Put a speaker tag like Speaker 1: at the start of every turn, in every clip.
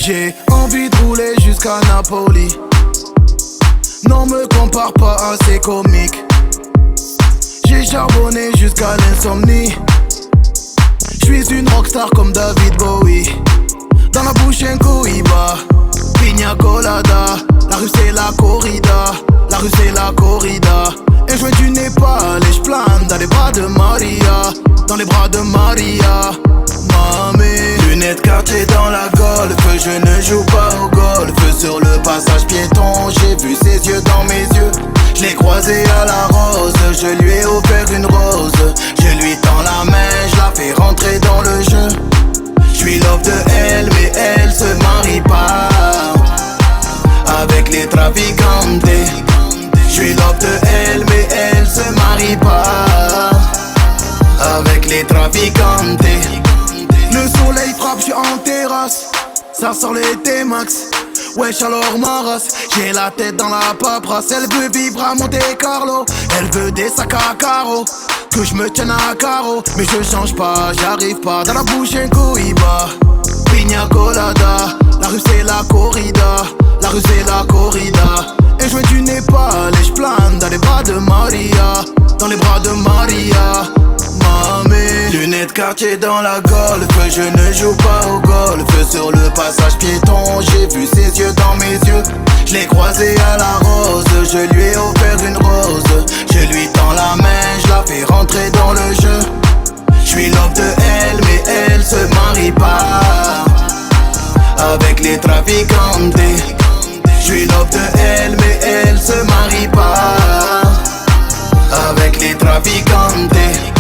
Speaker 1: J'ai envie de rouler jusqu'à Napoli. Non me compare pas à ces comiques. J'ai charbonné jusqu'à l'insomnie. J'suis une rockstar comme David Bowie. Dans la bouche un cohiba, pina colada. La rue c'est la corrida, la rue c'est la corrida. Et je viens du Népal et j'plane dans les bras de Maria. Dans les bras de Maria, mamé. Lunettes quartier dans la golf, je ne joue pas au golf. Sur le passage piéton, j'ai vu ses yeux dans mes yeux. Je l'ai croisé à la rose, je lui ai offert une rose. Je lui tends la main, je la fais rentrer dans le jeu. J'suis love de elle, mais elle se marie pas avec les traficantes. J'suis love de elle, mais elle se marie pas avec les traficantes. Le soleil frappe, j'suis en terrasse. Ça sort l'été max. Wesh alors ma race, j'ai la tête dans la paperasse. Elle veut vivre à Monte Carlo, elle veut des sacs à carreaux, que je me tienne à carreau. Mais je change pas, j'arrive pas. Dans la bouche un cohiba, pina colada. La rue c'est la corrida, la rue c'est la corrida. Et je viens du Népal et j'plane dans les bras de Maria. Dans les bras de Maria, mamé. Lunettes quartier dans la golf, je ne joue pas au golf. Sur le passage piéton, j'ai vu ses yeux dans mes yeux. Je l'ai croisé à la rose, je lui ai offert une rose. Je lui tends la main, je la fais rentrer dans le jeu. J'suis love de elle, mais elle se marie pas avec les traficantes. J'suis love de elle, mais elle se marie pas avec les traficantes.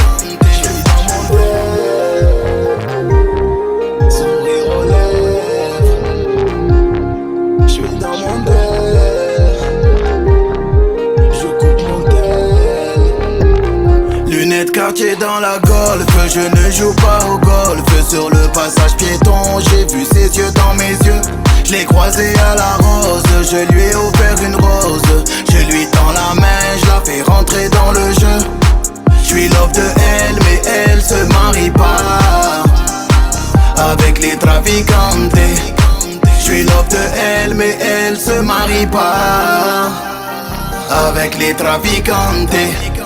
Speaker 1: Lunettes quartier dans la golf, je ne joue pas au golf. Sur le passage piéton, j'ai vu ses yeux dans mes yeux. Je l'ai croisé à la rose, je lui ai offert une rose. Je lui tends la main, je la fais rentrer dans le jeu. J'suis love de elle, mais elle se marie pas avec les traficantes. J'suis love de elle, mais elle se marie pas avec les traficantes.